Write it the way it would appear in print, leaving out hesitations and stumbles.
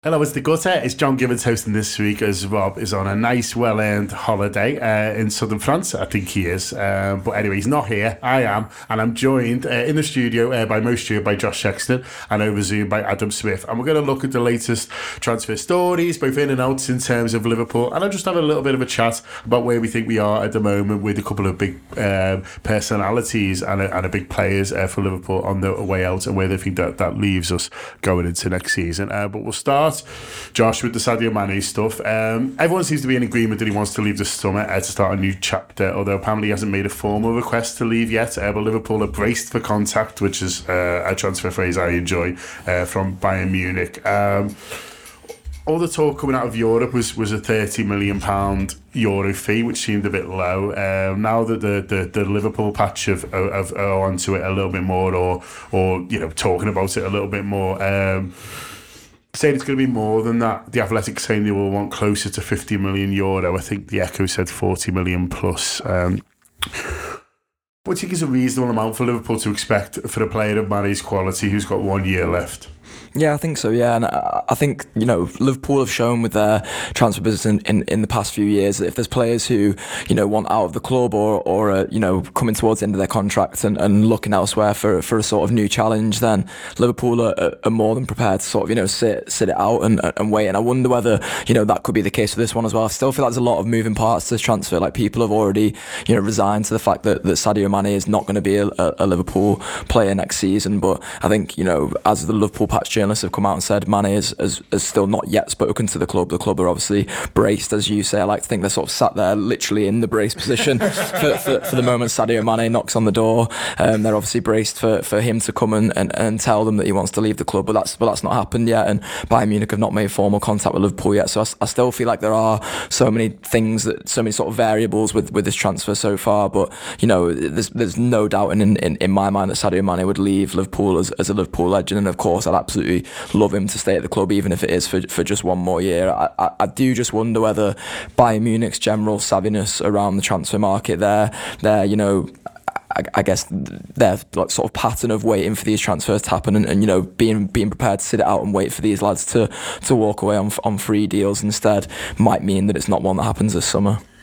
Hello, it's the Gutter. It's John Gibbons hosting this week as Rob is on a nice, well-earned holiday in southern France. I think he is. But anyway, he's not here. I am. And I'm joined in the studio by Mo Stewart, by Josh Sexton, and over Zoom by Adam Smith. And we're going to look at the latest transfer stories, both in and out in terms of Liverpool. And I'll just have a little bit of a chat about where we think we are at the moment with a couple of big personalities and a big players for Liverpool on the way out and where they think that leaves us going into next season. But we'll start, Josh, with the Sadio Mane stuff. Everyone seems to be in agreement that he wants to leave this summer to start a new chapter, although apparently he hasn't made a formal request to leave yet. But Liverpool are braced for contact, which is a transfer phrase I enjoy, from Bayern Munich. All the talk coming out of Europe was a £30 million Euro fee, which seemed a bit low. Now that the Liverpool patch are onto it a little bit more, or talking about it a little bit more, saying it's going to be more than that. The Athletic saying they will want closer to €50 million. I think the Echo said 40 million plus. What do you think is a reasonable amount for Liverpool to expect for a player of Mane's quality who's got 1 year left? Yeah, I think so, yeah. And I think, Liverpool have shown with their transfer business in the past few years that if there's players who, want out of the club or coming towards the end of their contract and looking elsewhere for a sort of new challenge, then Liverpool are more than prepared to sort of, sit it out and wait. And I wonder whether, that could be the case for this one as well. I still feel like there's a lot of moving parts to this transfer. Like, people have already, resigned to the fact that Sadio Mane is not going to be a Liverpool player next season. But I think, as the Liverpool patch journalists have come out and said, Mane has still not yet spoken to the club. The club are obviously braced, as you say. I like to think they're sort of sat there literally in the brace position for the moment Sadio Mane knocks on the door. They're obviously braced for him to come and tell them that he wants to leave the club, but that's not happened yet, and Bayern Munich have not made formal contact with Liverpool yet. So I still feel like there are so many things, so many sort of variables with this transfer so far. But there's no doubt in my mind that Sadio Mane would leave Liverpool as a Liverpool legend, and of course I'd absolutely love him to stay at the club, even if it is for just one more year. I do just wonder whether Bayern Munich's general savviness around the transfer market, I guess their like sort of pattern of waiting for these transfers to happen and being prepared to sit it out and wait for these lads to walk away on free deals instead might mean that it's not one that happens this summer.